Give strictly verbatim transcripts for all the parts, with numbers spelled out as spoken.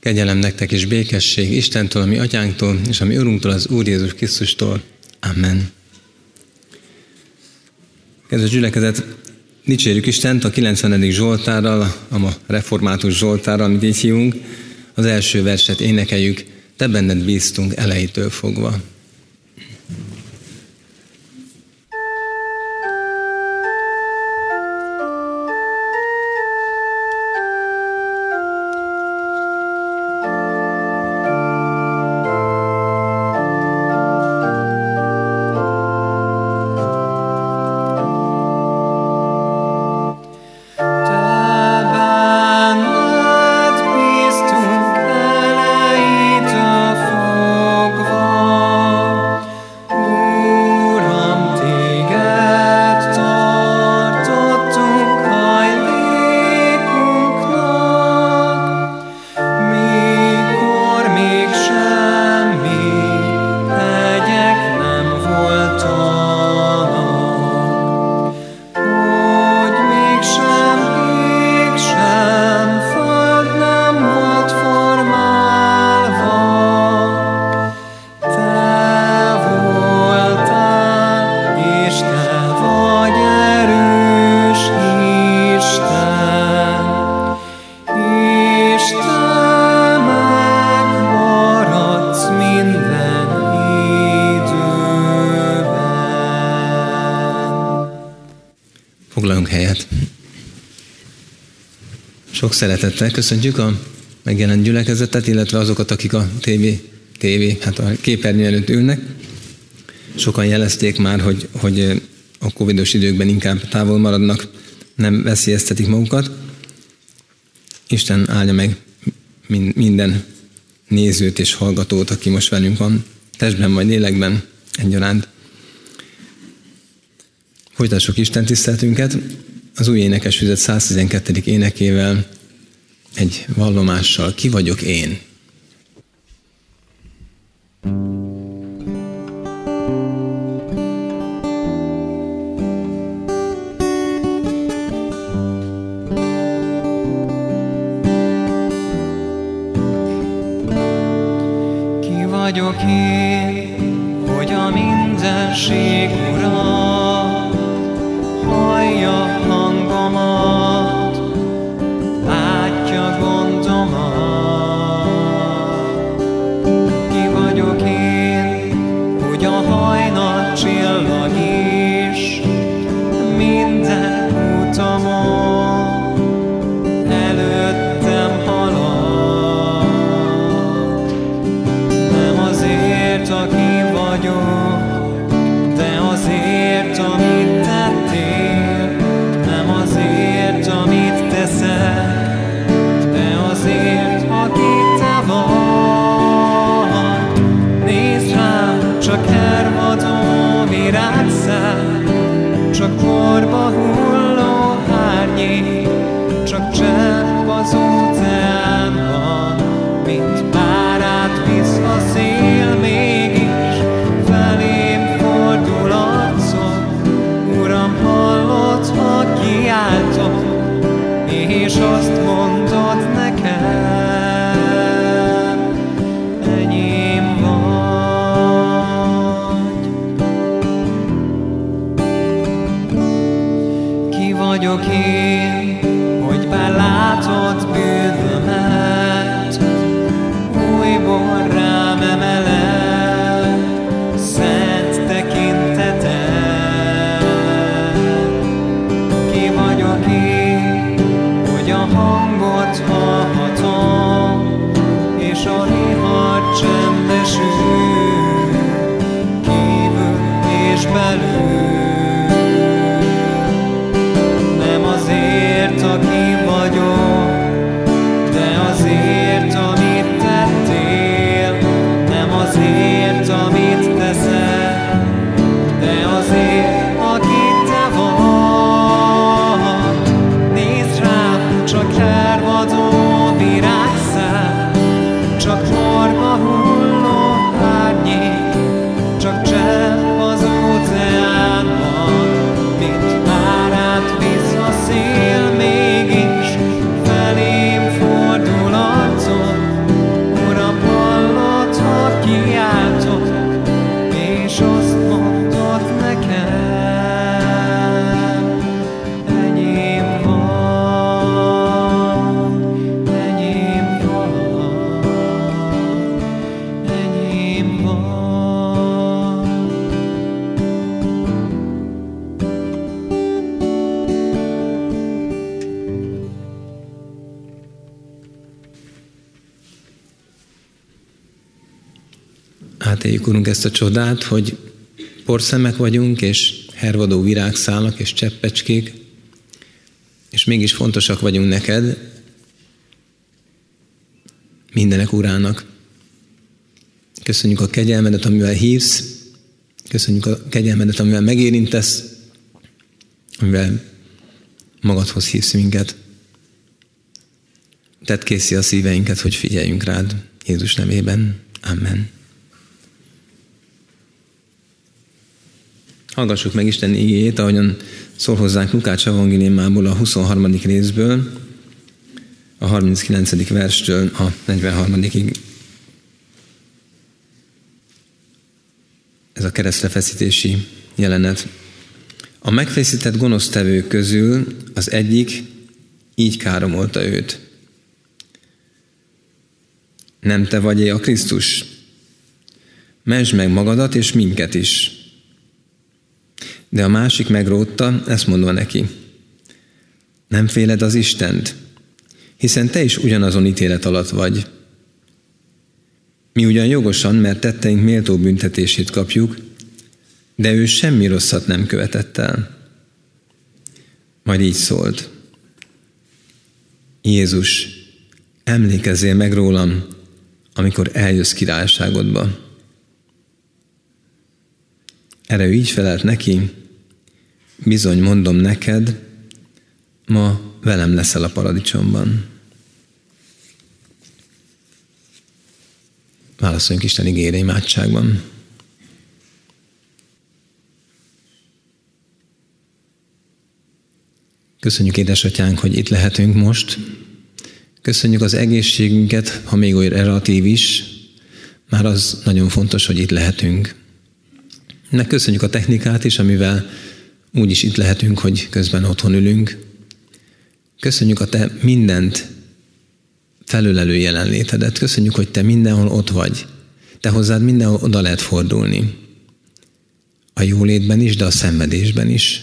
Kegyelem nektek és békesség Istentől, a mi atyánktól, és a mi Urunktól, az Úr Jézus Krisztustól. Amen. Kedves gyülekezet, dicsérjük Istent a kilencvenedik Zsoltárral, a református Zsoltárral, amit így hívunk. Az első verset énekeljük, te benned bíztunk elejétől fogva. Foglaljunk helyet. Sok szeretettel köszöntjük a megjelent gyülekezetet, illetve azokat, akik a tévé, tévé hát a képernyő előtt ülnek. Sokan jelezték már, hogy, hogy a covidos időkben inkább távol maradnak, nem veszélyeztetik magukat. Isten áldja meg minden nézőt és hallgatót, aki most velünk van, testben vagy lélekben egyaránt. Folytassuk Isten tiszteletünket az új énekesfüzet száz tizenkettedik énekével, egy vallomással. Ki vagyok én? Ki vagyok én, hogy a mindenség ura hallja hangomat, látja gondomat. Ki vagyok én, hogy a hajnal csillag is minden utamon előttem halad. Nem azért, aki vagyok, de azért, amit tettél, nem azért, amit teszel, de azért, aki te vagy. Nézd rám, csak hervadó virágszál, csak porba hulló árnyék, csak csepp az óceánban, mint párát visz a szél, mégis felém fordul arcod. Uram, hallod, ha kiáltom, és azt mondod nekem, enyém vagy. Ki vagyok én, hogy bár látod bűnömet, újból rám emeled szent tekinteted. Ki vagyok én, hogy a hangot hallhatom, és a vihar csendesül, kívül és belül. Nem azért, aki vagyok, de azért, amit tettél. Nem azért, amit teszel, de azért, aki te vagy. Nézd rám, csak hervadó átéljük, Urunk, ezt a csodát, hogy porszemek vagyunk, és hervadó virágszálak, és cseppecskék, és mégis fontosak vagyunk neked, mindenek Urának. Köszönjük a kegyelmedet, amivel hívsz, köszönjük a kegyelmedet, amivel megérintesz, amivel magadhoz hívsz minket. Tedd készé a szíveinket, hogy figyeljünk rád, Jézus nevében. Amen. Hallgassuk meg Isten igéjét, ahogyan szól hozzánk Lukács evangéliumából a huszonharmadik részből, a harminckilencedik verstől a negyvenharmadikig. Ez a keresztrefeszítési jelenet. A megfeszített gonosztevők közül az egyik így káromolta őt. Nem te vagy-e a Krisztus? Mentsd meg magadat és minket is. De a másik megrótta, ezt mondva neki. Nem féled az Istent, hiszen te is ugyanazon ítélet alatt vagy. Mi ugyan jogosan, mert tetteink méltó büntetését kapjuk, de ő semmi rosszat nem követett el. Majd így szólt. Jézus, emlékezzél meg rólam, amikor eljössz királyságodba. Erre ő így felelt neki, bizony mondom neked, ma velem leszel a paradicsomban. Válaszoljunk Isten igére imádságban. Köszönjük, édesatyánk, hogy itt lehetünk most. Köszönjük az egészségünket, ha még olyan relatív is, már az nagyon fontos, hogy itt lehetünk. Nek köszönjük a technikát is, amivel úgy is itt lehetünk, hogy közben otthon ülünk. Köszönjük a te mindent felülelő jelenlétedet. Köszönjük, hogy te mindenhol ott vagy. Te hozzád mindenhol oda lehet fordulni. A jólétben is, de a szenvedésben is.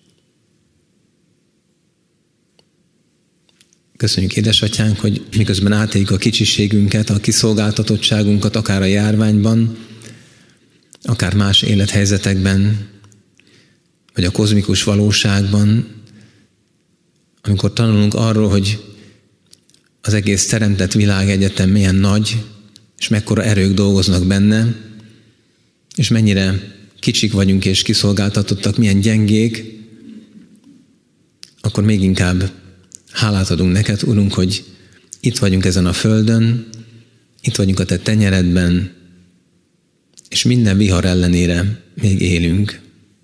Köszönjük, édesatyánk, hogy miközben átéljük a kicsiségünket, a kiszolgáltatottságunkat, akár a járványban, akár más élethelyzetekben, vagy a kozmikus valóságban, amikor tanulunk arról, hogy az egész teremtett világegyetem milyen nagy, és mekkora erők dolgoznak benne, és mennyire kicsik vagyunk és kiszolgáltatottak, milyen gyengék, akkor még inkább hálát adunk neked, Urunk, hogy itt vagyunk ezen a földön, itt vagyunk a te tenyeredben, és minden vihar ellenére még élünk.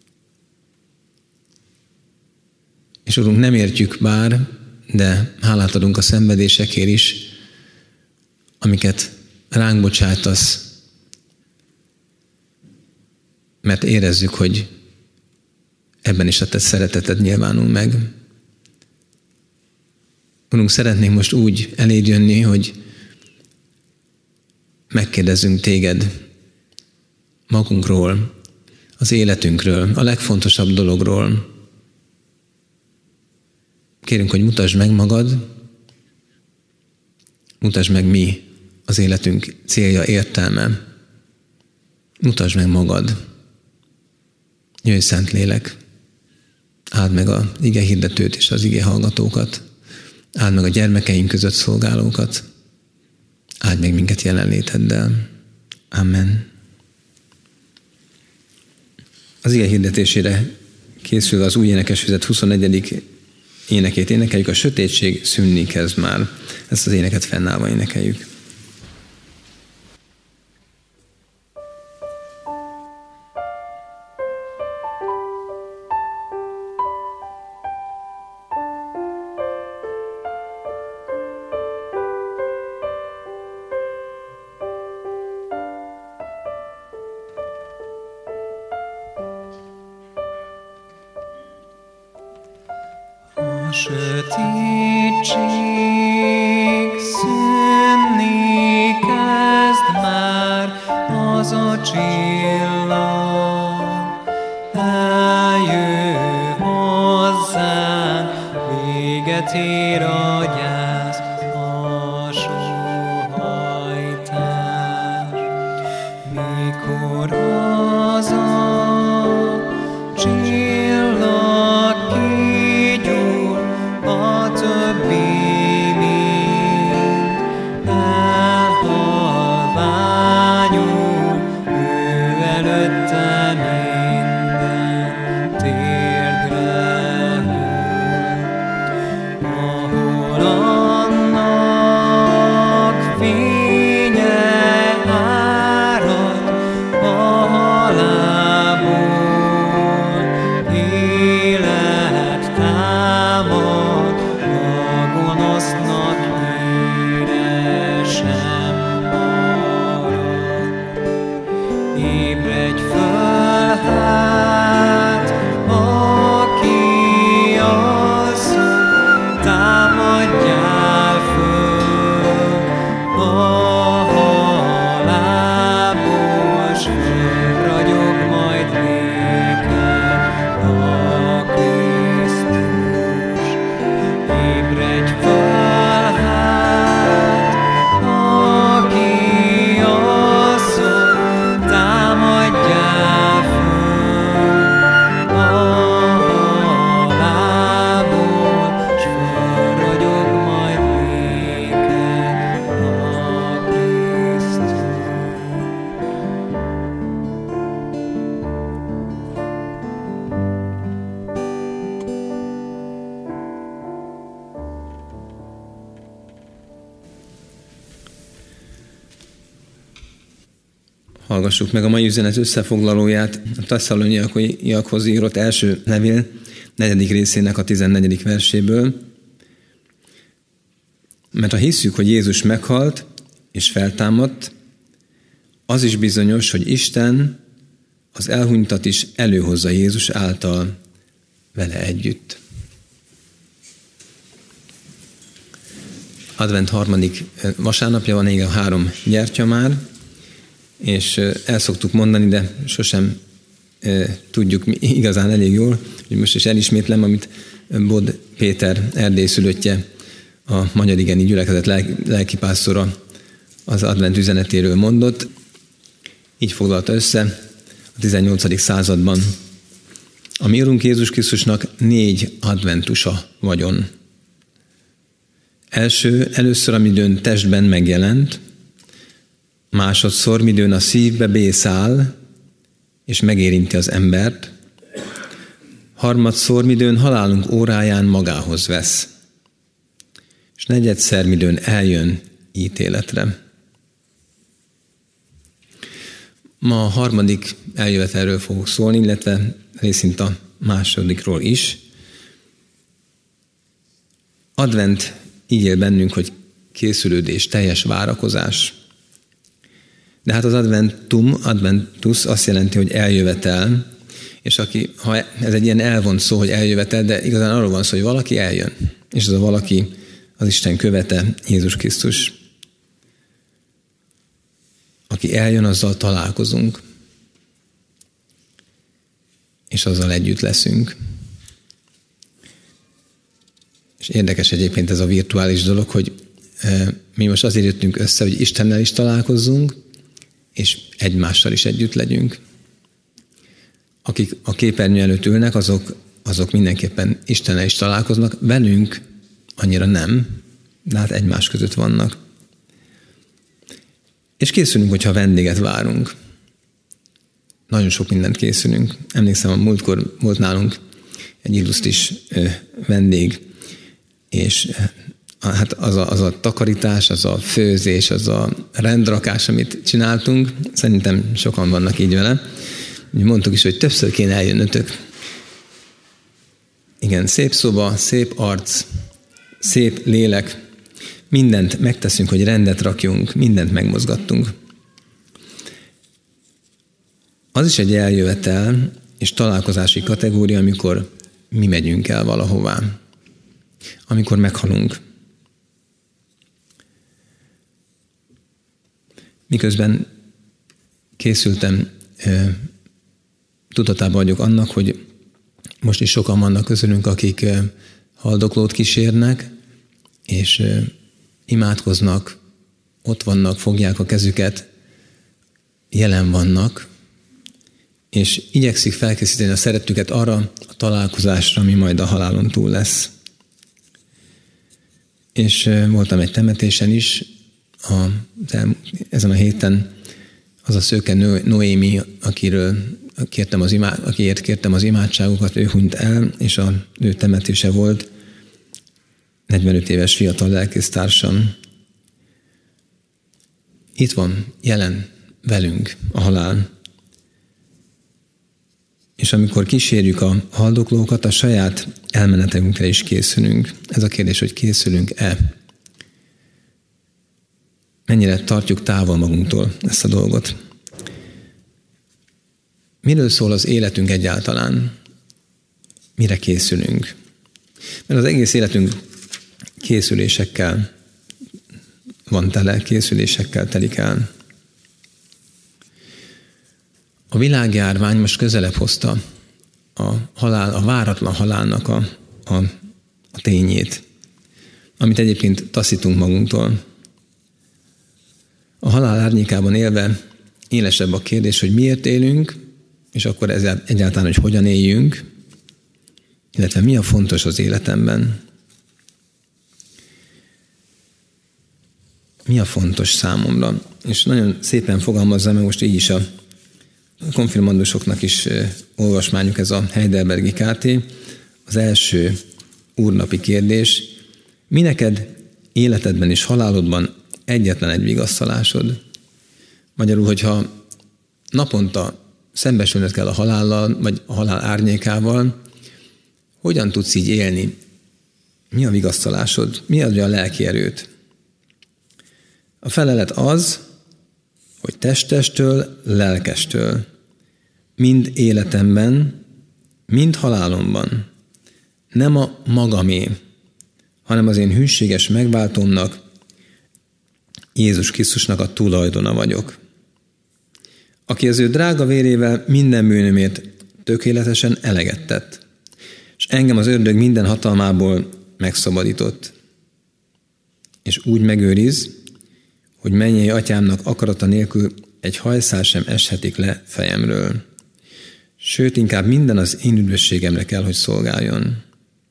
És Urunk, nem értjük bár, de hálát adunk a szenvedésekért is, amiket ránk bocsátasz, mert érezzük, hogy ebben is a te szereteted nyilvánul meg. Urunk, szeretnénk most úgy eléd jönni, hogy megkérdezzünk téged magunkról, az életünkről, a legfontosabb dologról. Kérünk, hogy mutasd meg magad, mutasd meg mi az életünk célja, értelme. Mutasd meg magad. Jöjj, Szentlélek, áld meg az ige hirdetőt és az ige hallgatókat. Áld meg a gyermekeink között szolgálókat. Áld meg minket jelenléteddel. Amen. Az ige hirdetésére készül az új énekesfüzet huszonegyedik énekét énekeljük, a sötétség szűnni kezd már. Ezt az éneket fennállva énekeljük. A sötétség szűnni kezd már, az a csillag eljő hozzánk, véget ér a gyász, a sóhajtás. Mikor Hallgassuk meg a mai üzenet összefoglalóját, a Tesszaloniaiakhoz írott első levél negyedik részének a tizennegyedik verséből. Mert ha hisszük, hogy Jézus meghalt és feltámadt, az is bizonyos, hogy Isten az elhunytat is előhozza Jézus által vele együtt. Advent harmadik vasárnapja van, még a három gyertya már, és el szoktuk mondani, de sosem e, tudjuk igazán elég jól, hogy most is elismétlem, amit Bod Péter erdélyszülöttje, a Magyar Igeni Gyülekezet lelki, lelkipásztora az advent üzenetéről mondott. Így foglalta össze a tizennyolcadik században. A mi Urunk Jézus Krisztusnak négy adventusa vagyon. Első, először, amidőn testben megjelent, másodszor, midőn a szívbe bészáll, és megérinti az embert, harmadszor, midőn halálunk óráján magához vesz, és negyedszer, midőn eljön ítéletre. Ma a harmadik eljövetelről fogok szólni, illetve részint a másodikról is. Advent így él bennünk, hogy készülődés, teljes várakozás. De hát az adventum, adventus azt jelenti, hogy eljövetel, és aki, ha ez egy ilyen elvont szó, hogy eljövetel, de igazán arról van szó, hogy valaki eljön. És az a valaki az Isten követe, Jézus Krisztus. Aki eljön, azzal találkozunk, és azzal együtt leszünk. És érdekes egyébként ez a virtuális dolog, hogy mi most azért jöttünk össze, hogy Istennel is találkozzunk, és egymással is együtt legyünk. Akik a képernyő előtt ülnek, azok, azok mindenképpen Istennel is találkoznak, velünk annyira nem, de hát egymás között vannak. És készülünk, hogyha vendéget várunk. Nagyon sok mindent készülünk. Emlékszem, a múltkor volt nálunk egy illusztris vendég, és hát az a, az a takarítás, az a főzés, az a rendrakás, amit csináltunk, szerintem sokan vannak így vele. Mondtuk is, hogy többször kéne eljönnötök. Igen, szép szoba, szép arc, szép lélek, mindent megteszünk, hogy rendet rakjunk, mindent megmozgattunk. Az is egy eljövetel és találkozási kategória, amikor mi megyünk el valahová. Amikor meghalunk. Miközben készültem, tudatában vagyok annak, hogy most is sokan vannak közülünk, akik haldoklót kísérnek, és imádkoznak, ott vannak, fogják a kezüket, jelen vannak, és igyekszik felkészíteni a szerettüket arra a találkozásra, ami majd a halálon túl lesz. És voltam egy temetésen is, a, ezen a héten az a szőke Noémi, akiről kértem az imá, akiért kértem az imádságokat, ő hunyt el, és a ő temetése volt, negyvenöt éves fiatal lelkésztársam. Itt van, jelen velünk a halál. És amikor kísérjük a haldoklókat, a saját elmenetünkre is készülünk. Ez a kérdés, hogy készülünk-e? Mennyire tartjuk távol magunktól ezt a dolgot? Miről szól az életünk egyáltalán? Mire készülünk? Mert az egész életünk készülésekkel van tele, készülésekkel telik el. A világjárvány most közelebb hozta a halál, a váratlan halálnak a, a, a tényét, amit egyébként taszítunk magunktól. A halál árnyékában élve élesebb a kérdés, hogy miért élünk, és akkor ezzel egyáltalán, hogy hogyan éljünk, illetve mi a fontos az életemben. Mi a fontos számomra? És nagyon szépen fogalmazza meg most így is a konfirmandusoknak is olvasmányuk, ez a Heidelbergi ká té. Az első úrnapi kérdés: mi neked életedben és halálodban egyetlen egy vigasztalásod? Magyarul, hogyha naponta szembesülnöd kell a halállal, vagy a halál árnyékával, hogyan tudsz így élni? Mi a vigasztalásod? Mi adja a lelki erőt? A felelet az, hogy testestől, lelkestől, mind életemben, mind halálomban, nem a magamé, hanem az én hűséges megváltómnak, Jézus Krisztusnak a tulajdona vagyok, aki az ő drága vérével minden bűnömért tökéletesen eleget tett, és engem az ördög minden hatalmából megszabadított, és úgy megőriz, hogy mennyei atyámnak akarata nélkül egy hajszál sem eshetik le fejemről. Sőt, inkább minden az én üdvösségemre kell, hogy szolgáljon.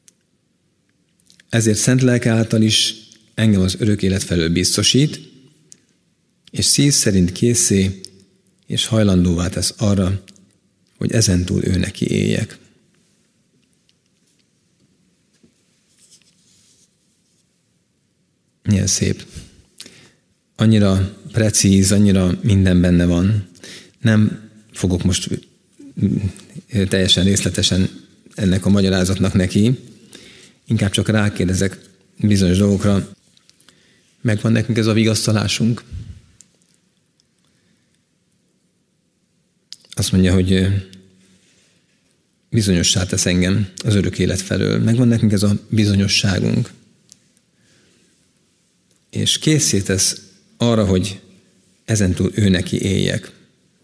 Ezért szent lelke által is engem az örök élet felől biztosít, és szív szerint készé és hajlandóvá tesz arra, hogy ezentúl ő neki éljek. Milyen szép. Annyira precíz, annyira minden benne van. Nem fogok most teljesen részletesen ennek a magyarázatnak neki, inkább csak rákérdezek bizonyos dolgokra. Megvan nekünk ez a vigasztalásunk? Azt mondja, hogy bizonyossá tesz engem az örök élet felől. Megvan nekünk ez a bizonyosságunk. És készé tesz arra, hogy ezentúl ő neki éljek.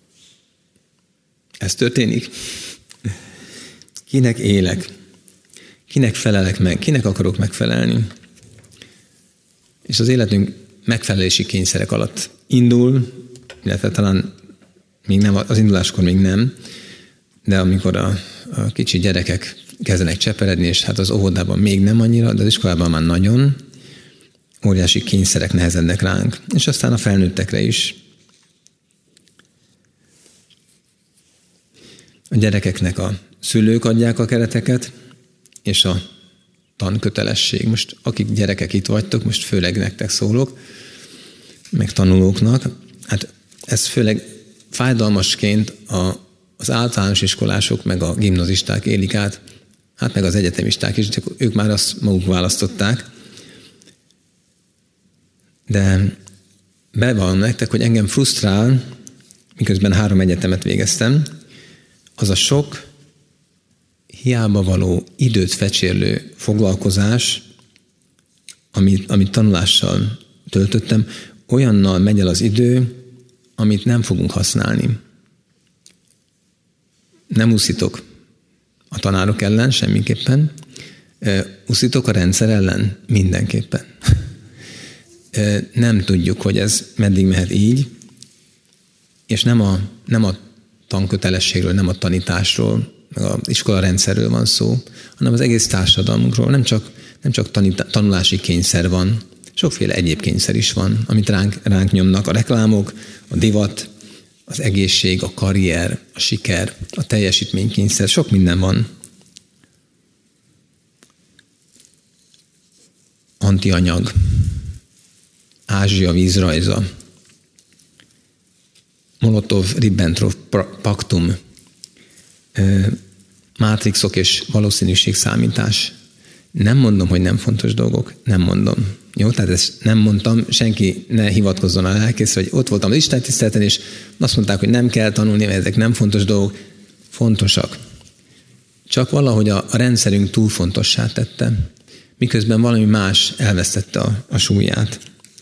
Ez történik? Kinek élek? Kinek felelek meg? Kinek akarok megfelelni? És az életünk megfelelési kényszerek alatt indul, illetve talán még nem, az induláskor még nem, de amikor a, a kicsi gyerekek kezdenek cseperedni, és hát az óvodában még nem annyira, de az iskolában már nagyon, óriási kényszerek nehezednek ránk, és aztán a felnőttekre is. A gyerekeknek a szülők adják a kereteket, és a tankötelesség. Most akik gyerekek itt vagytok, most főleg nektek szólok, meg tanulóknak, hát ez főleg fájdalmasként a, az általános iskolások, meg a gimnazisták élik át, hát meg az egyetemisták is, ők már azt maguk választották. De bevallom nektek, hogy engem frusztrál, miközben három egyetemet végeztem, az a sok hiába való időt fecsérlő foglalkozás, amit, amit tanulással töltöttem, olyannal megy el az idő, amit nem fogunk használni. Nem úszítok a tanárok ellen semmiképpen, úszítok a rendszer ellen mindenképpen. Nem tudjuk, hogy ez meddig mehet így, és nem a, nem a tankötelességről, nem a tanításról, meg az iskolarendszerről van szó, hanem az egész társadalmunkról. Nem csak, nem csak tanita, tanulási kényszer van, sokféle egyéb kényszer is van, amit ránk, ránk nyomnak. A reklámok, a divat, az egészség, a karrier, a siker, a teljesítménykényszer, sok minden van. Antianyag, Ázsia vízrajza, Molotov-Ribbentrop paktum, mátrixok és valószínűségszámítás. Nem mondom, hogy nem fontos dolgok, nem mondom. Jó, tehát ezt nem mondtam, senki ne hivatkozzon a lelkészre, hogy ott voltam az Isten tiszteleten, és azt mondták, hogy nem kell tanulni, mert ezek nem fontos dolgok. Fontosak. Csak valahogy a, a rendszerünk túl fontossá tette, miközben valami más elvesztette a, a súlyát.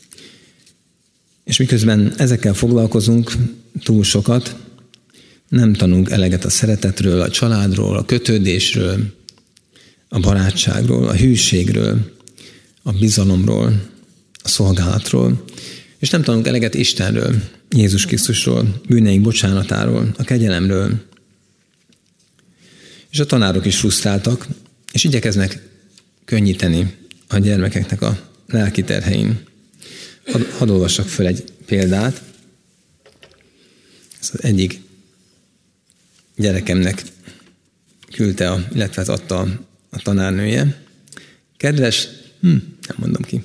És miközben ezekkel foglalkozunk túl sokat, nem tanulunk eleget a szeretetről, a családról, a kötődésről, a barátságról, a hűségről, a bizalomról, a szolgálatról, és nem tanulunk eleget Istenről, Jézus Krisztusról, bűneink bocsánatáról, a kegyelemről. És a tanárok is frusztráltak, és igyekeznek könnyíteni a gyermekeknek a lelki terhein. Hadd, hadd olvassak föl egy példát. Ez az egyik gyerekemnek küldte, a, illetve adta a, a tanárnője. Kedves, hm, nem mondom ki.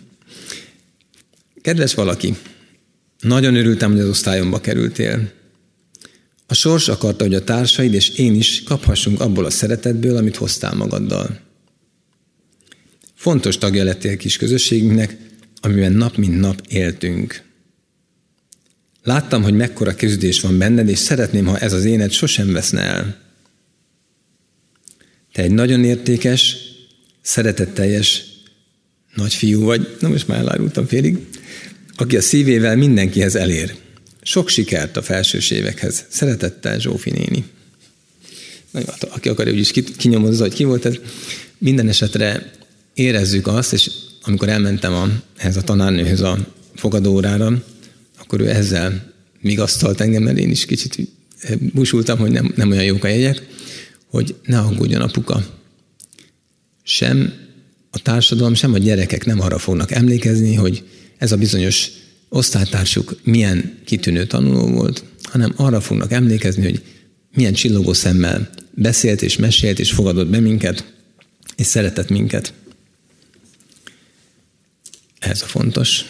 Kedves valaki, nagyon örültem, hogy az osztályomba kerültél. A sors akarta, hogy a társaid és én is kaphassunk abból a szeretetből, amit hoztál magaddal. Fontos tagja lettél kis közösségünknek, amiben nap mint nap éltünk. Láttam, hogy mekkora küzdés van benned, és szeretném, ha ez az éned sosem veszne el. Te egy nagyon értékes, szeretetteljes nagyfiú vagy, na most már elárultam félig, aki a szívével mindenkihez elér. Sok sikert a felsős évekhez. Szeretettel, Zsófi néni. Na, aki akarja, úgyis kinyomozza, hogy ki volt ez. Minden esetre érezzük azt, és amikor elmentem a, ehhez a tanárnőhöz a fogadóórára, akkor ő ezzel vigasztalt engem, mert én is kicsit busultam, hogy nem, nem olyan jók a jegyek, hogy ne aggódjon apuka. Sem a társadalom, sem a gyerekek nem arra fognak emlékezni, hogy ez a bizonyos osztálytársuk milyen kitűnő tanuló volt, hanem arra fognak emlékezni, hogy milyen csillogó szemmel beszélt és mesélt és fogadott be minket, és szeretett minket. Ez a fontos.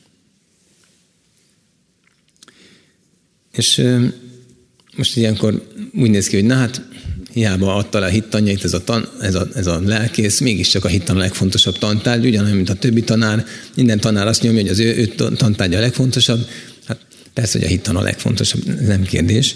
És most ilyenkor úgy néz ki, hogy na hát, hiába adta le a hittanjait ez a, tan, ez, a, ez a lelkész, mégiscsak a hittan a legfontosabb tantárgy, ugyanolyan, mint a többi tanár. Minden tanár azt nyomja, hogy az ő, ő tantárgya a legfontosabb. Hát persze, hogy a hittan a legfontosabb, nem kérdés.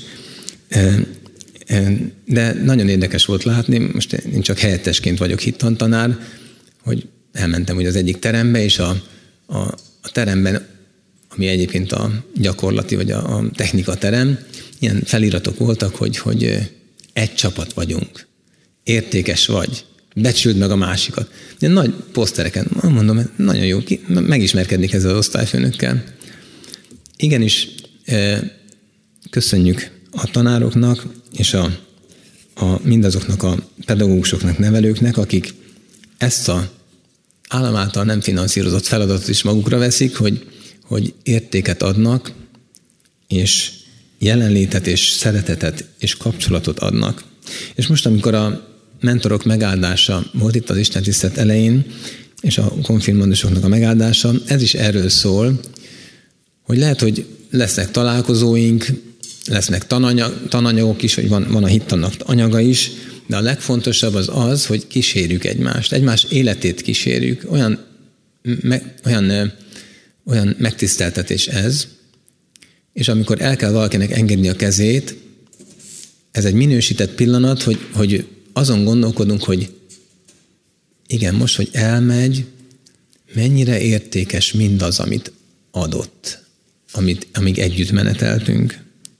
De nagyon érdekes volt látni, most én csak helyettesként vagyok hittantanár, hogy elmentem ugye az egyik terembe, és a, a, a teremben, ami egyébként a gyakorlati vagy a, a technika terem, ilyen feliratok voltak, hogy, hogy egy csapat vagyunk, értékes vagy, becsüld meg a másikat. Ilyen nagy posztereken, mondom, nagyon jó, megismerkedni ezzel az osztályfőnökkel. Igenis, köszönjük a tanároknak, és a, a, mindazoknak a pedagógusoknak, nevelőknek, akik ezt a állam által nem finanszírozott feladatot is magukra veszik, hogy, hogy értéket adnak, és jelenlétet, és szeretetet, és kapcsolatot adnak. És most, amikor a mentorok megáldása volt itt az istentisztelet elején, és a konfirmandusoknak a megáldása, ez is erről szól, hogy lehet, hogy lesznek találkozóink, lesznek tananyag, tananyagok is, hogy van, van a hittannak anyaga is, de a legfontosabb az az, hogy kísérjük egymást, egymás életét kísérjük. Olyan, me, olyan, olyan megtiszteltetés ez, és amikor el kell valakinek engedni a kezét, ez egy minősített pillanat, hogy, hogy azon gondolkodunk, hogy igen, most, hogy elmegy, mennyire értékes mindaz, amit adott, amit, amíg együtt meneteltünk.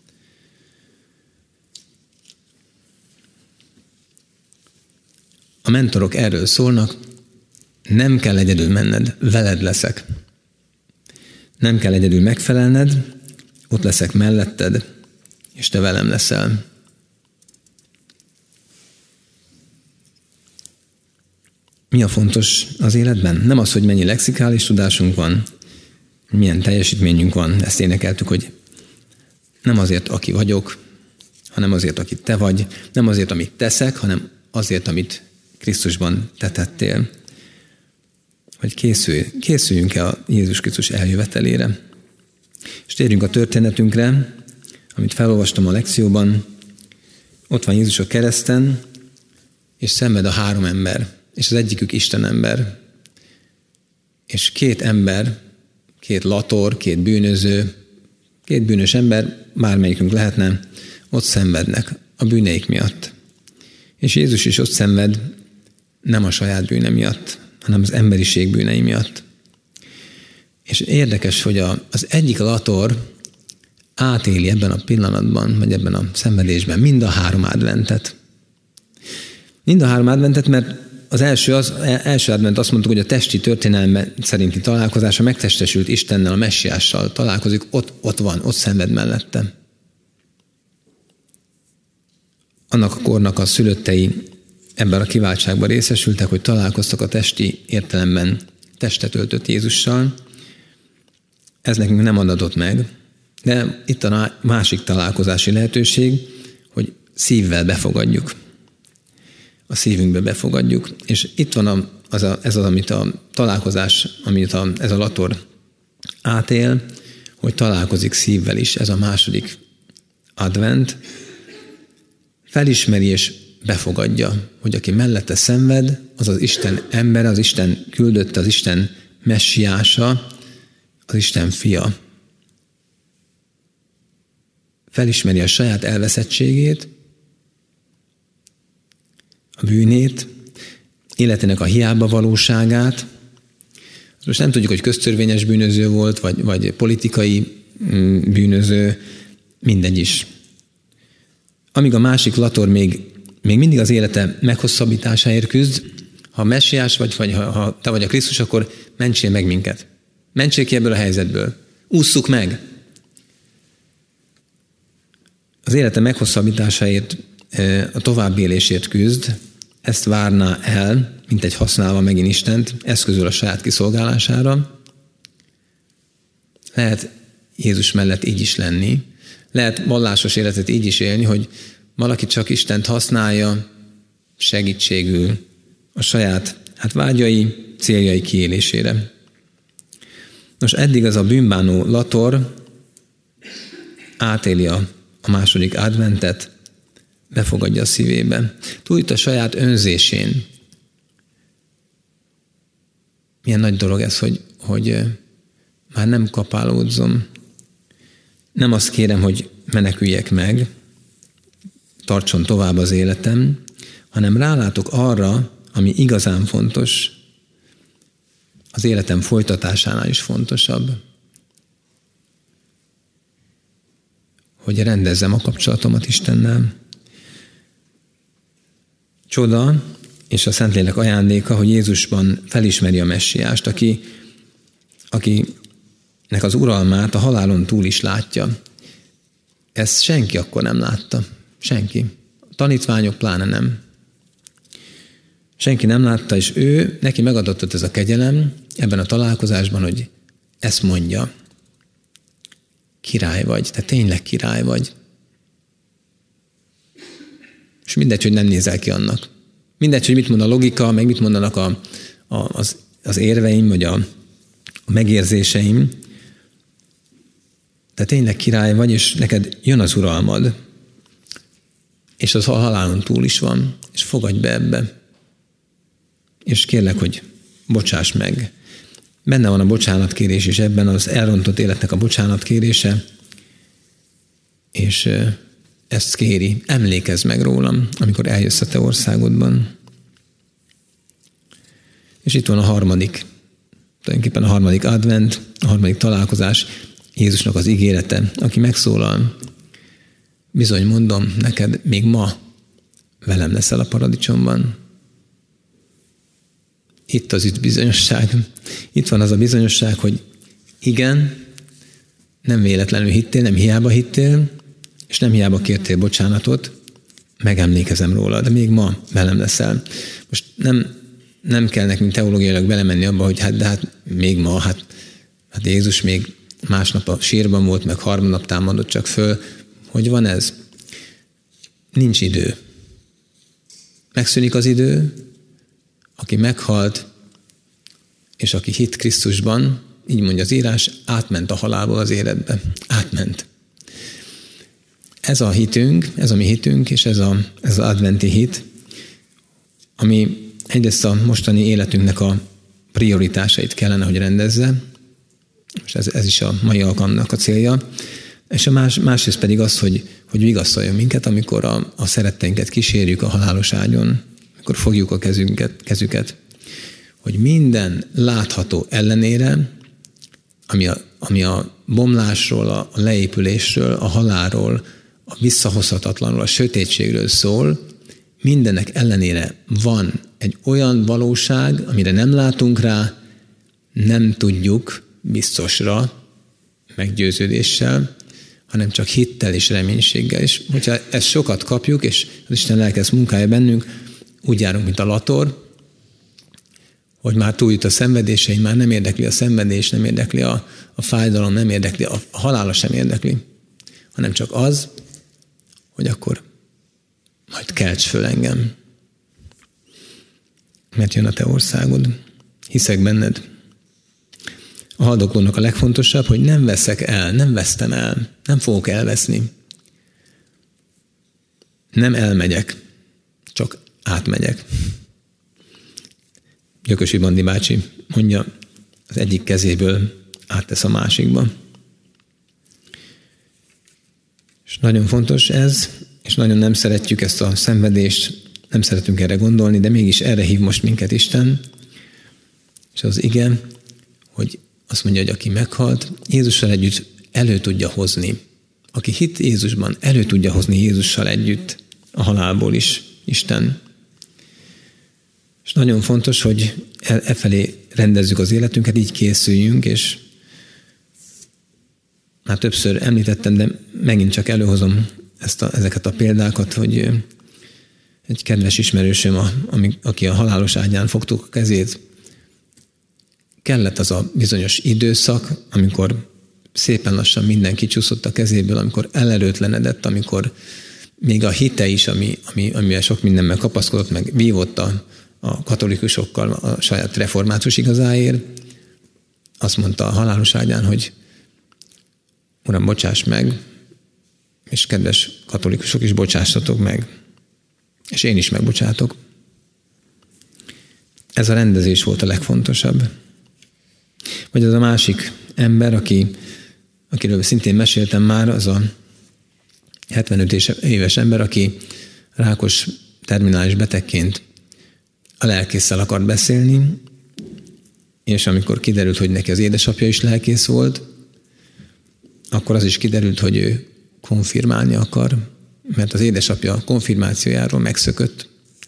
A mentorok erről szólnak, nem kell egyedül menned, veled leszek. Nem kell egyedül megfelelned, ott leszek melletted, és te velem leszel. Mi a fontos az életben? Nem az, hogy mennyi lexikális tudásunk van, milyen teljesítményünk van, ezt énekeltük, hogy nem azért, aki vagyok, hanem azért, aki te vagy, nem azért, amit teszek, hanem azért, amit Krisztusban te tettél. Hogy készülj, készüljünk-e a Jézus Krisztus eljövetelére. És térjünk a történetünkre, amit felolvastam a lekcióban. Ott van Jézus a kereszten, és szenved a három ember, és az egyikük Isten ember. És két ember, két lator, két bűnöző, két bűnös ember, bármelyikünk lehetne, ott szenvednek a bűneik miatt. És Jézus is ott szenved, nem a saját bűne miatt, hanem az emberiség bűnei miatt. És érdekes, hogy a, az egyik lator átéli ebben a pillanatban, vagy ebben a szenvedésben mind a három adventet. Mind a három adventet, mert az első, az első advent azt mondtuk, hogy a testi történelme szerinti találkozása megtestesült Istennel, a messiással találkozik, ott, ott van, ott szenved mellette. Annak a kornak a szülöttei ebben a kiváltságban részesültek, hogy találkoztak a testi értelemben testet öltött Jézussal. Ez nekünk nem adatott meg, de itt a másik találkozási lehetőség, hogy szívvel befogadjuk. A szívünkbe befogadjuk. És itt van a, az a, ez az, amit a találkozás, amit a, ez a lator átél, hogy találkozik szívvel is. Ez a második advent, felismeri és befogadja, hogy aki mellette szenved, az az Isten embere, az Isten küldötte, az Isten messiása, az Isten fia. Felismeri a saját elveszettségét, a bűnét, életének a hiába valóságát. Most nem tudjuk, hogy köztörvényes bűnöző volt, vagy, vagy politikai bűnöző, mindegy is. Amíg a másik Lator még, még mindig az élete meghosszabbításáért küzd, ha messiás vagy, vagy ha, ha te vagy a Krisztus, akkor mentsél meg minket. Mentsél ki ebből a helyzetből. Ússzuk meg. Az élete meghosszabbításáért, a továbbélésért küzd, ezt várná el, mint egy használva megint Istent, eszközül a saját kiszolgálására. Lehet Jézus mellett így is lenni, lehet vallásos életet így is élni, hogy valaki csak Istent használja segítségül a saját hát vágyai, céljai kiélésére. Nos, eddig az a bűnbánó Lator átéli a, a második adventet, befogadja a szívébe. Túl a saját önzésén. Milyen nagy dolog ez, hogy, hogy már nem kapálódzom. Nem azt kérem, hogy meneküljek meg, tartson tovább az életem, hanem rálátok arra, ami igazán fontos, az életem folytatásánál is fontosabb. Hogy rendezzem a kapcsolatomat Istennel. Csoda és a Szentlélek ajándéka, hogy Jézusban felismeri a messiást, aki, akinek az uralmát a halálon túl is látja. Ezt senki akkor nem látta. Senki. A tanítványok pláne nem. Senki nem látta, és ő, neki megadott ez a kegyelem ebben a találkozásban, hogy ezt mondja. Király vagy, te tényleg király vagy. És mindegy, hogy nem nézel ki annak. Mindegy, hogy mit mond a logika, meg mit mondanak a, a, az, az érveim, vagy a, a megérzéseim. Te tényleg király vagy, és neked jön az uralmad. És az a halálon túl is van, és fogadj be ebbe. És kérlek, hogy bocsáss meg. Benne van a bocsánatkérés is ebben, az elrontott életnek a bocsánatkérése, és ezt kéri, emlékezz meg rólam, amikor eljössz a te országodban. És itt van a harmadik, tulajdonképpen a harmadik advent, a harmadik találkozás, Jézusnak az ígérete, aki megszólal. Bizony mondom, neked még ma velem leszel a paradicsomban. Itt az itt bizonyosság. Itt van az a bizonyosság, hogy igen, nem véletlenül hittél, nem hiába hittél, és nem hiába kértél bocsánatot, megemlékezem róla, de még ma velem leszel. Most nem, nem kell nekünk teológiailag belemenni abba, hogy hát, de hát még ma, hát, hát Jézus még másnap a sírban volt, meg harmadnap támadott csak föl. Hogy van ez? Nincs idő. Megszűnik az idő, aki meghalt, és aki hitt Krisztusban, így mondja az írás, átment a halálból az életbe. Átment. Ez a hitünk, ez a mi hitünk, és ez, a, ez az adventi hit, ami egyrészt a mostani életünknek a prioritásait kellene, hogy rendezze, és ez, ez is a mai alkalomnak a célja, és a más, másrészt pedig az, hogy, hogy vigasztaljon minket, amikor a, a szeretteinket kísérjük a halálos ágyon, amikor fogjuk a kezünket, kezüket, hogy minden látható ellenére, ami a, ami a bomlásról, a leépülésről, a halálról, a visszahozhatatlanul, a sötétségről szól, mindennek ellenére van egy olyan valóság, amire nem látunk rá, nem tudjuk biztosra, meggyőződéssel, hanem csak hittel és reménységgel. És hogyha ezt sokat kapjuk, és az Isten lelke munkája bennünk, úgy járunk, mint a Lator, hogy már túljut a szenvedésein, már nem érdekli a szenvedés, nem érdekli a, a fájdalom, nem érdekli, a, a halála sem érdekli, hanem csak az, hogy akkor majd kelts föl engem. Mert jön a te országod. Hiszek benned. A haldoklónak a legfontosabb, hogy nem veszek el, nem vesztem el, nem fogok elveszni, nem elmegyek, csak átmegyek. Gyökösi Bandi bácsi mondja, az egyik kezéből áttesz a másikba. És nagyon fontos ez, és nagyon nem szeretjük ezt a szenvedést, nem szeretünk erre gondolni, de mégis erre hív most minket Isten. És az ige, hogy azt mondja, hogy aki meghalt, Jézussal együtt elő tudja hozni. Aki hitt Jézusban, elő tudja hozni Jézussal együtt a halálból is Isten. És nagyon fontos, hogy e, e felé rendezzük az életünket, így készüljünk, és már többször említettem, de megint csak előhozom ezt a, ezeket a példákat, hogy egy kedves ismerősöm, a, ami, aki a halálos ágyán fogtuk a kezét, kellett az a bizonyos időszak, amikor szépen lassan minden kicsúszott a kezéből, amikor elerőtlenedett, amikor még a hite is, ami, ami, amivel sok mindenben kapaszkodott, meg vívott a, a katolikusokkal a saját református igazáért, azt mondta a halálos ágyán, hogy Uram, bocsáss meg, és kedves katolikusok is, bocsássatok meg, és én is megbocsátok. Ez a rendezés volt a legfontosabb. Vagy az a másik ember, aki, akiről szintén meséltem már, az a hetvenöt éves ember, aki rákos terminális betegként a lelkésszel akart beszélni, és amikor kiderült, hogy neki az édesapja is lelkész volt, akkor az is kiderült, hogy ő konfirmálni akar, mert az édesapja konfirmációjáról megszökött.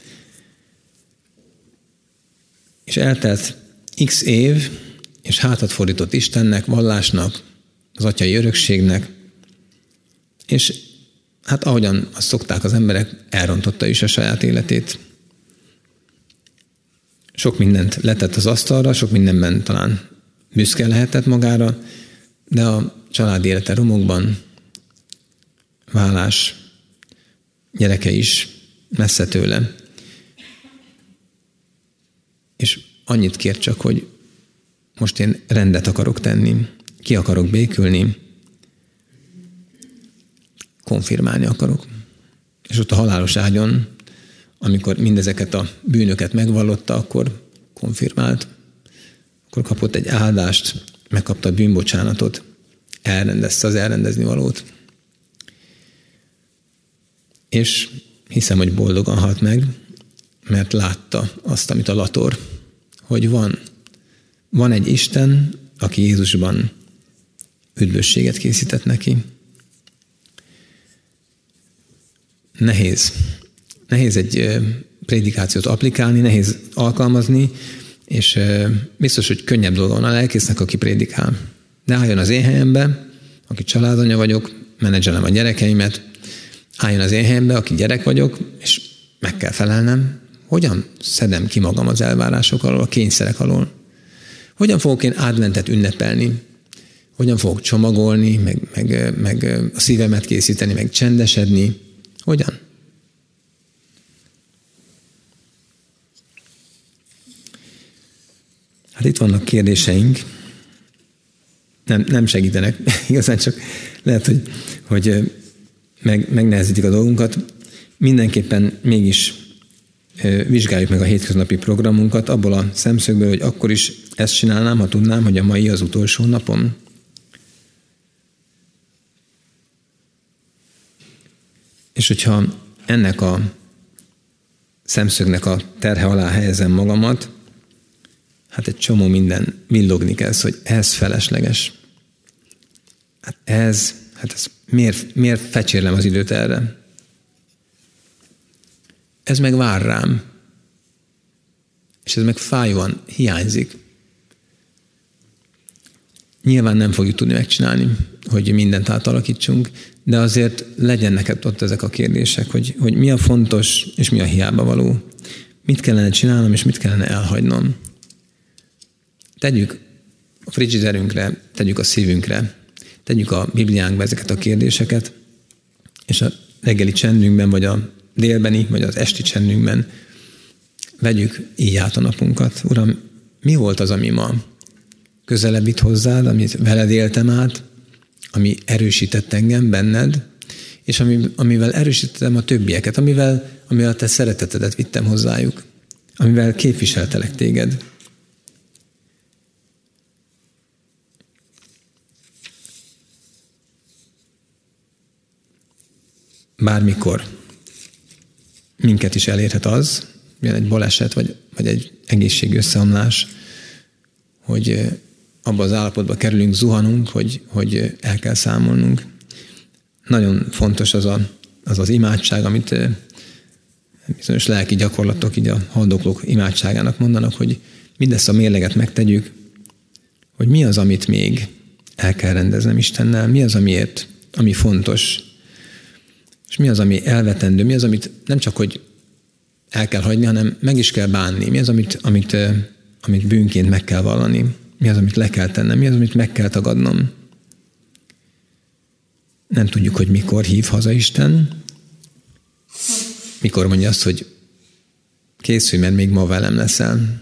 És eltelt x év, és hátat fordított Istennek, vallásnak, az atyai örökségnek, és hát ahogyan azt szokták az emberek, elrontotta is a saját életét. Sok mindent letett az asztalra, sok mindenben talán büszke lehetett magára, de a családi élete romokban, vállás, gyereke is messze tőle. És annyit kér csak, hogy most én rendet akarok tenni, ki akarok békülni, konfirmálni akarok. És ott a halálos ágyon, amikor mindezeket a bűnöket megvallotta, akkor konfirmált, akkor kapott egy áldást, megkapta a bűnbocsánatot, elrendezte az elrendezni valót. És hiszem, hogy boldogan halt meg, mert látta azt, amit a Lator, hogy van, van egy Isten, aki Jézusban üdvösséget készített neki. Nehéz. Nehéz egy prédikációt applikálni, nehéz alkalmazni, és biztos, hogy könnyebb dolga van a lelkésznek, aki prédikál. De álljon az én helyembe, aki családanya vagyok, menedzselem a gyerekeimet, álljon az én helyembe, aki gyerek vagyok, és meg kell felelnem, hogyan szedem ki magam az elvárások alól, a kényszerek alól. Hogyan fogok én adventet ünnepelni, hogyan fogok csomagolni, meg, meg, meg a szívemet készíteni, meg csendesedni. Hogyan? Hát itt vannak kérdéseink, nem, nem segítenek, igazán csak lehet, hogy, hogy meg, megnehezítik a dolgunkat. Mindenképpen mégis vizsgáljuk meg a hétköznapi programunkat abból a szemszögből, hogy akkor is ezt csinálnám, ha tudnám, hogy a mai az utolsó napom. És hogyha ennek a szemszögnek a terhe alá helyezem magamat, hát egy csomó minden villogni kezd, hogy ez felesleges. Hát ez, hát ez miért, miért fecsérlem az időt erre? Ez meg vár rám. És ez meg fájóan hiányzik. Nyilván nem fogjuk tudni megcsinálni, hogy mindent átalakítsunk, de azért legyen neked ott ezek a kérdések, hogy, hogy mi a fontos, és mi a hiába való. Mit kellene csinálnom, és mit kellene elhagynom. Tegyük a frigiderünkre, tegyük a szívünkre, tegyük a Bibliánkba ezeket a kérdéseket, és a reggeli csendünkben, vagy a délbeni, vagy az esti csendünkben vegyük így át a napunkat. Uram, mi volt az, ami ma közelebb vitt hozzád, amit veled éltem át, ami erősített engem benned, és amivel erősítettem a többieket, amivel, amivel te szeretetedet vittem hozzájuk, amivel képviseltelek téged. Bármikor minket is elérhet az, milyen egy baleset, vagy, vagy egy egészségi összeomlás, hogy abba az állapotba kerülünk, zuhanunk, hogy, hogy el kell számolnunk. Nagyon fontos az a, az, az imádság, amit bizonyos lelki gyakorlatok, így a haldoklók imádságának mondanak, hogy mindezt a mérleget megtegyük, hogy mi az, amit még el kell rendeznem Istennel, mi az, amiért, ami fontos, és mi az, ami elvetendő, mi az, amit nem csak, hogy el kell hagyni, hanem meg is kell bánni, mi az, amit, amit, amit bűnként meg kell vallani, mi az, amit le kell tennem, mi az, amit meg kell tagadnom. Nem tudjuk, hogy mikor hív haza Isten, mikor mondja azt, hogy készülj, mert még ma velem leszel.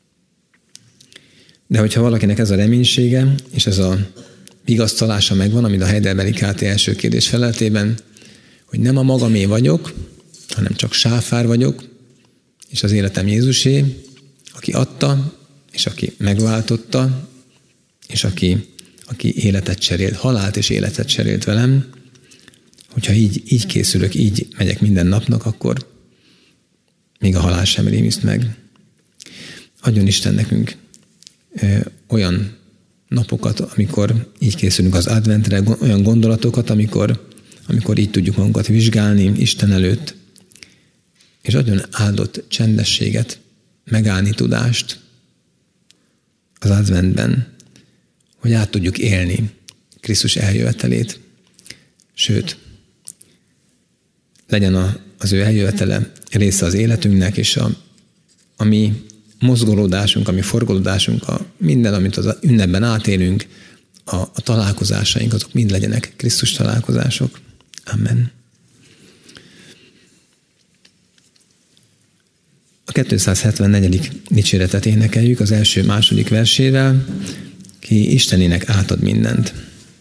De hogyha valakinek ez a reménysége, és ez a vigasztalása megvan, amit a Heidelbergi ká té első kérdés feleltében, hogy nem a magamé vagyok, hanem csak sáfár vagyok, és az életem Jézusé, aki adta, és aki megváltotta, és aki, aki életet cserélt, halált és életet cserélt velem, hogyha így, így készülök, így megyek minden napnak, akkor még a halál sem rémiszt meg. Adjon Isten nekünk ö, olyan napokat, amikor így készülünk az adventre, olyan gondolatokat, amikor, amikor így tudjuk magunkat vizsgálni Isten előtt, és adjon áldott csendességet, megállni tudást az adventben, hogy át tudjuk élni Krisztus eljövetelét. Sőt, legyen a, az ő eljövetele része az életünknek, és a, a mi mozgolódásunk, a mi forgolódásunk, a minden, amit az ünnepben átélünk, a, a találkozásaink, azok mind legyenek Krisztus találkozások. Amen. A kétszázhetvennegyedik dicséretet énekeljük az első-második versével, ki Istenének átad mindent.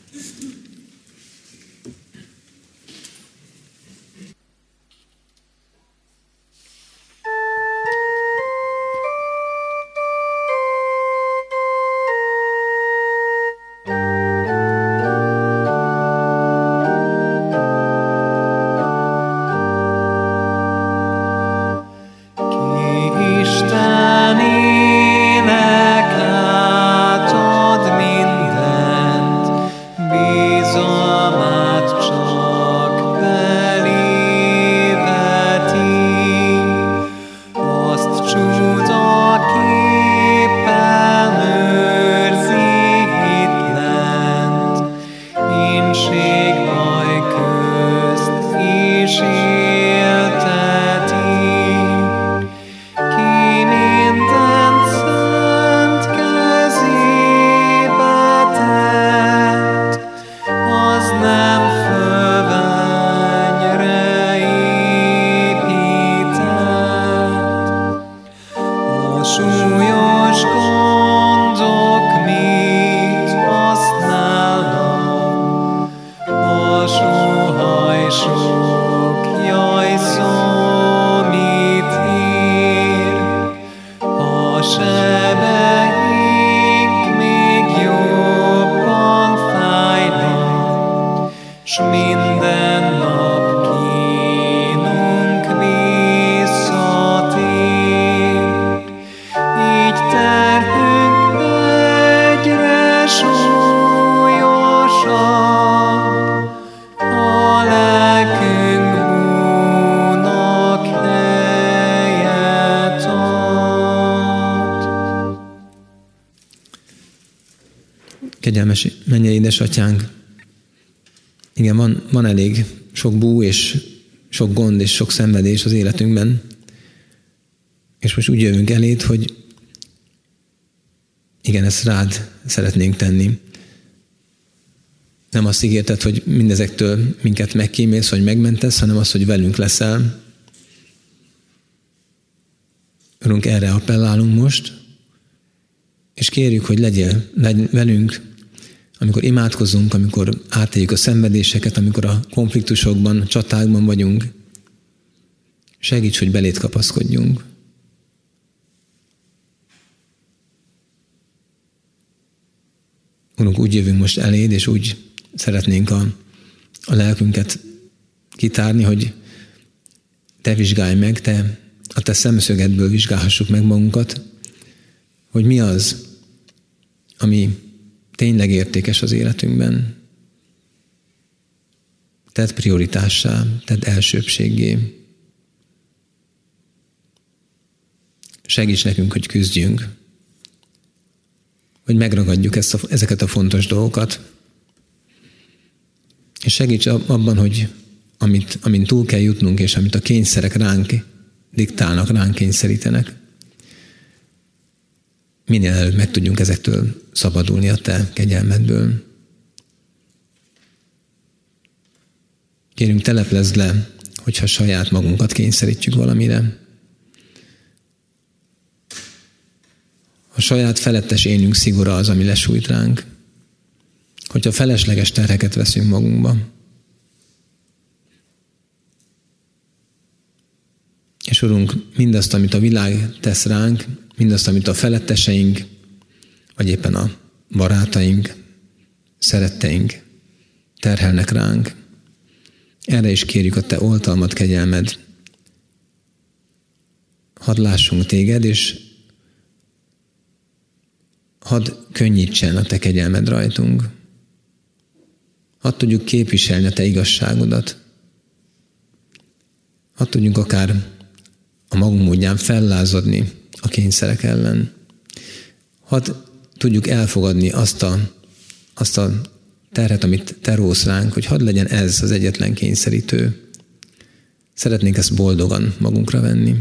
Kegyelmes mennyei édesatyánk, igen, van, van elég sok bú és sok gond és sok szenvedés az életünkben, és most úgy jövünk eléd, hogy igen, ezt rád szeretnénk tenni. Nem azt ígérted, hogy mindezektől minket megkímélsz, vagy megmentesz, hanem azt, hogy velünk leszel. Urunk, erre appellálunk most, és kérjük, hogy legyél legy, velünk amikor imádkozunk, amikor átéljük a szenvedéseket, amikor a konfliktusokban, csatákban vagyunk, segíts, hogy beléd kapaszkodjunk. Urunk, úgy jövünk most eléd, és úgy szeretnénk a, a lelkünket kitárni, hogy te vizsgálj meg, te a te szemszögedből vizsgálhassuk meg magunkat, hogy mi az, ami tényleg értékes az életünkben. Tedd prioritássá, tedd elsőbbséggé. Segíts nekünk, hogy küzdjünk, hogy megragadjuk ezt a, ezeket a fontos dolgokat, és segíts abban, hogy amit, amin túl kell jutnunk, és amit a kényszerek ránk diktálnak, ránk kényszerítenek, minél előbb meg tudjunk ezektől szabadulni a te kegyelmedből. Kérünk, teleplezd le, hogyha saját magunkat kényszerítjük valamire. A saját felettes énünk szigora az, ami lesújt ránk. Hogyha felesleges terheket veszünk magunkba. És Urunk, mindazt, amit a világ tesz ránk, mindazt, amit a feletteseink, vagy éppen a barátaink, szeretteink terhelnek ránk, erre is kérjük a te oltalmat, kegyelmed. Hadd lássunk téged, és hadd könnyítsen a te kegyelmed rajtunk. Hadd tudjuk képviselni a te igazságodat. Hadd tudjunk akár a magunk módján fellázadni a kényszerek ellen. Hadd tudjuk elfogadni azt a, azt a terhet, amit te rósz ránk, hogy hadd legyen ez az egyetlen kényszerítő. Szeretnénk ezt boldogan magunkra venni.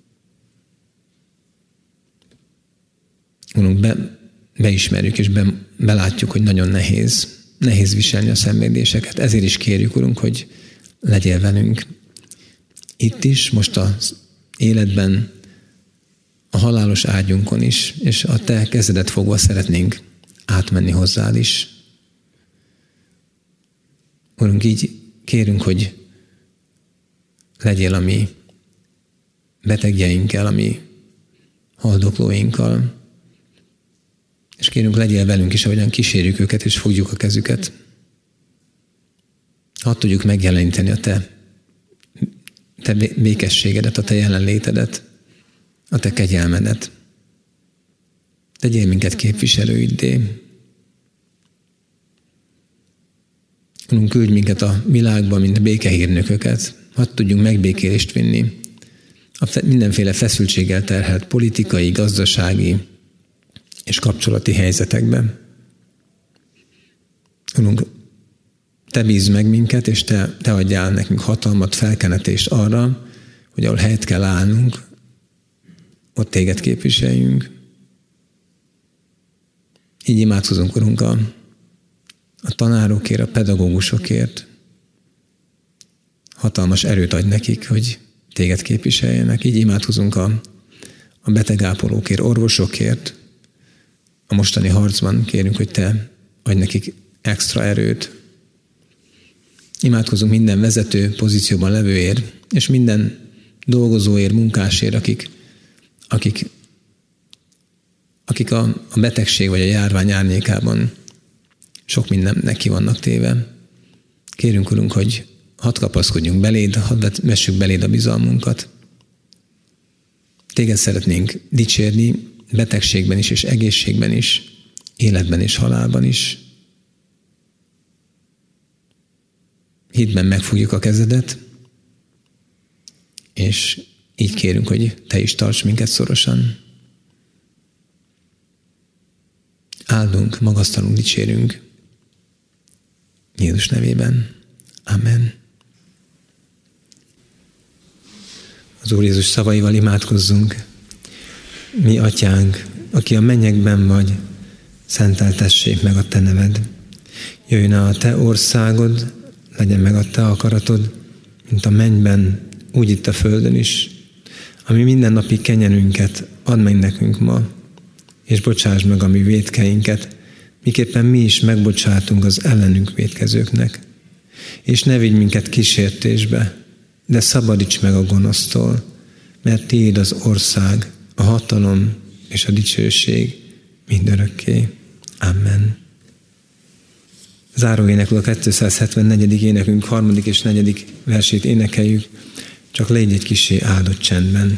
Urunk, be, beismerjük és be, belátjuk, hogy nagyon nehéz. Nehéz viselni a szenvedéseket. Ezért is kérjük, Urunk, hogy legyél velünk. Itt is, most az életben, a halálos ágyunkon is, és a te kezedet fogva szeretnénk átmenni hozzád is. Urunk, így kérünk, hogy legyél a mi betegjeinkkel, a mi haldoklóinkkal, és kérünk, legyél velünk is, ahogyan kísérjük őket, és fogjuk a kezüket. Hadd tudjuk megjeleníteni a te, te békességedet, a te jelenlétedet, a te kegyelmedet. Tegyél minket képviselőiddé. Urunk, küldj minket a világba, mint békehírnököket. Hadd tudjunk megbékélést vinni a mindenféle feszültséggel terhelt politikai, gazdasági és kapcsolati helyzetekben. Urunk, te bízz meg minket, és te, te adjál nekünk hatalmat, felkenetést arra, hogy ahol helyet kell állnunk, ott téged képviseljünk. Így imádkozunk, Urunk, a, a tanárokért, a pedagógusokért. Hatalmas erőt adj nekik, hogy téged képviseljenek. Így imádkozunk a, a betegápolókért, orvosokért. A mostani harcban kérünk, hogy te adj nekik extra erőt. Imádkozunk minden vezető pozícióban levőért, és minden dolgozóért, munkásért, akik, akik, akik a, a betegség vagy a járvány árnyékában sok mindennek ki vannak téve. Kérünk, Urunk, hogy hadd kapaszkodjunk beléd, hadd vessük beléd a bizalmunkat. Téged szeretnénk dicsérni, betegségben is és egészségben is, életben és halálban is. Hitben megfogjuk a kezedet, és így kérünk, hogy te is tarts minket szorosan. Áldunk, magasztalunk, dicsérünk. Jézus nevében. Amen. Az Úr Jézus szavaival imádkozzunk. Mi atyánk, aki a mennyekben vagy, szenteltessék meg a te neved. Jöjjön el a te országod, legyen meg a te akaratod, mint a mennyben, úgy itt a földön is. Ami mindennapi kenyerünket add meg nekünk ma, és bocsáss meg a mi vétkeinket, miképpen mi is megbocsátunk az ellenünk vétkezőknek. És ne vigy minket kísértésbe, de szabadíts meg a gonosztól, mert tiéd az ország, a hatalom és a dicsőség mindörökké. Amen. Záró éneklő a kétszázhetvennegyedik énekünk harmadik és negyedik versét énekeljük, csak légy egy kissé áldott csendben.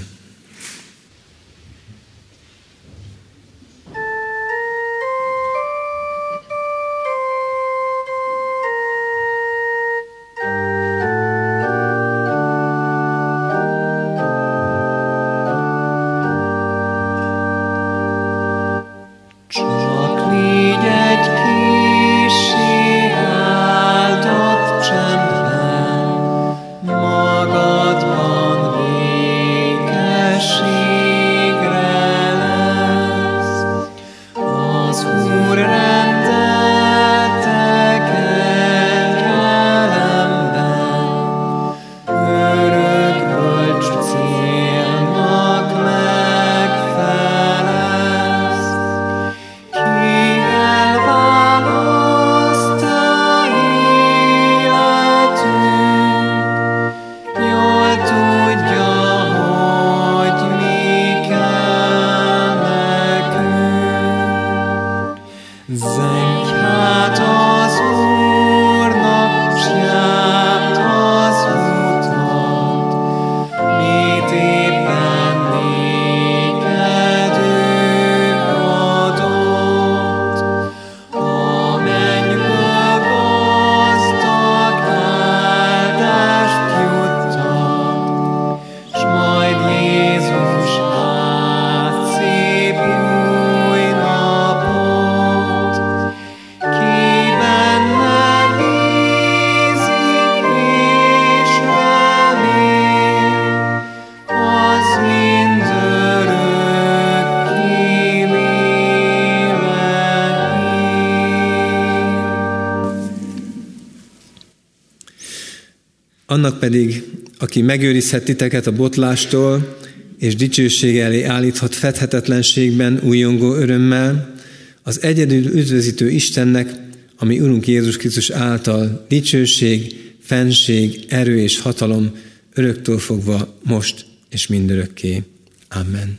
Annak pedig, aki megőrizhet titeket a botlástól, és dicsősége elé állíthat fedhetetlenségben újongó örömmel, az egyedül üdvözítő Istennek, ami Urunk Jézus Krisztus által dicsőség, fennség, erő és hatalom öröktől fogva most és mindörökké. Amen.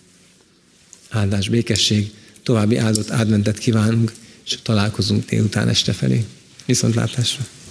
Áldás, békesség, további áldott adventet kívánunk, és találkozunk délután este felé. Viszontlátásra!